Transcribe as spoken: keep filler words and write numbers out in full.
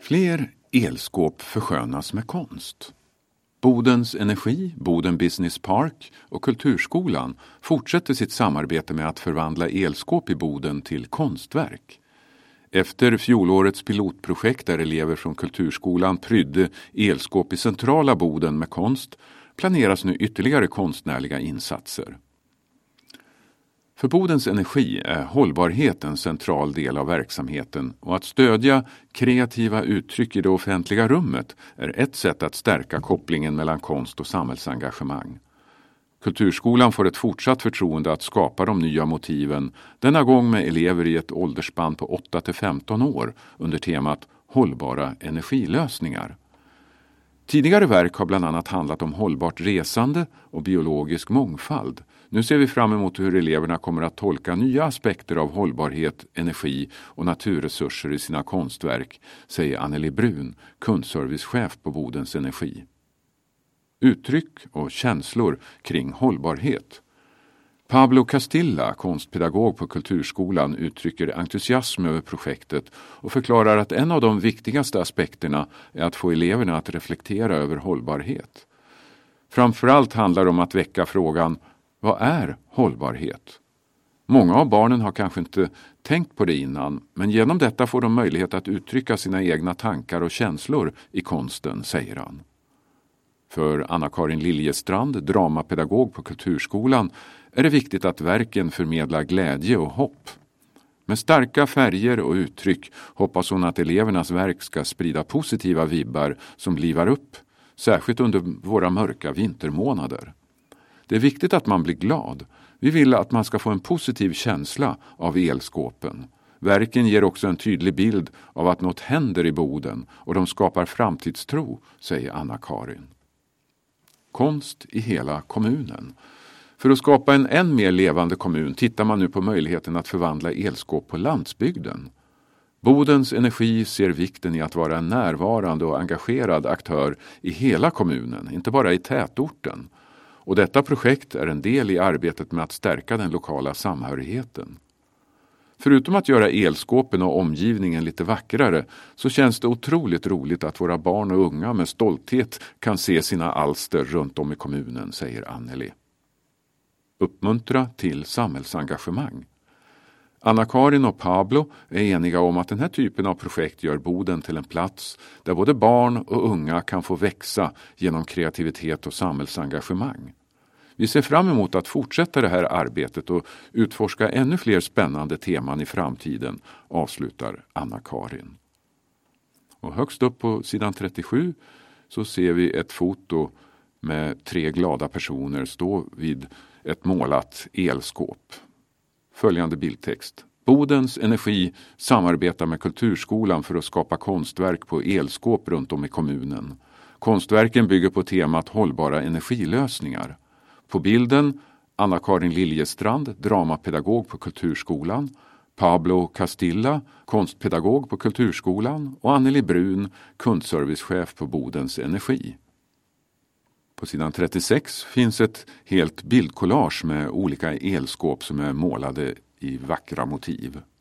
Fler elskåp förskönas med konst. Bodens Energi, Boden Business Park och Kulturskolan fortsätter sitt samarbete med att förvandla elskåp i Boden till konstverk. Efter fjolårets pilotprojekt där elever från Kulturskolan prydde elskåp i centrala Boden med konst planeras nu ytterligare konstnärliga insatser. För Bodens Energi är hållbarhet en central del av verksamheten och att stödja kreativa uttryck i det offentliga rummet är ett sätt att stärka kopplingen mellan konst och samhällsengagemang. Kulturskolan får ett fortsatt förtroende att skapa de nya motiven, denna gång med elever i ett åldersspann på åtta till femton år under temat hållbara energilösningar. Tidigare verk har bland annat handlat om hållbart resande och biologisk mångfald. Nu ser vi fram emot hur eleverna kommer att tolka nya aspekter av hållbarhet, energi och naturresurser i sina konstverk, säger Anneli Brun, kundservicechef på Bodens Energi. Uttryck och känslor kring hållbarhet. Pablo Castilla, konstpedagog på Kulturskolan, uttrycker entusiasm över projektet och förklarar att en av de viktigaste aspekterna är att få eleverna att reflektera över hållbarhet. Framförallt handlar det om att väcka frågan: vad är hållbarhet? Många av barnen har kanske inte tänkt på det innan, men genom detta får de möjlighet att uttrycka sina egna tankar och känslor i konsten, säger han. För Anna-Karin Liljestrand, dramapedagog på Kulturskolan, är det viktigt att verken förmedlar glädje och hopp. Med starka färger och uttryck hoppas hon att elevernas verk ska sprida positiva vibbar som livar upp, särskilt under våra mörka vintermånader. Det är viktigt att man blir glad. Vi vill att man ska få en positiv känsla av elskåpen. Verken ger också en tydlig bild av att något händer i Boden och de skapar framtidstro, säger Anna-Karin. Konst i hela kommunen. För att skapa en än mer levande kommun tittar man nu på möjligheten att förvandla elskåp på landsbygden. Bodens Energi ser vikten i att vara en närvarande och engagerad aktör i hela kommunen, inte bara i tätorten. Och detta projekt är en del i arbetet med att stärka den lokala samhörigheten. Förutom att göra elskåpen och omgivningen lite vackrare så känns det otroligt roligt att våra barn och unga med stolthet kan se sina alster runt om i kommunen, säger Anneli. Uppmuntra till samhällsengagemang. Anna-Karin och Pablo är eniga om att den här typen av projekt gör Boden till en plats där både barn och unga kan få växa genom kreativitet och samhällsengagemang. Vi ser fram emot att fortsätta det här arbetet och utforska ännu fler spännande teman i framtiden, avslutar Anna-Karin. Och högst upp på sidan trettiosju så ser vi ett foto med tre glada personer stå vid ett målat elskåp. Följande bildtext. Bodens Energi samarbetar med Kulturskolan för att skapa konstverk på elskåp runt om i kommunen. Konstverken bygger på temat hållbara energilösningar. På bilden Anna-Karin Liljestrand, dramapedagog på Kulturskolan, Pablo Castilla, konstpedagog på Kulturskolan och Anneli Brun, kundservicechef på Bodens Energi. På sidan trettiosex finns ett helt bildkollage med olika elskåp som är målade i vackra motiv.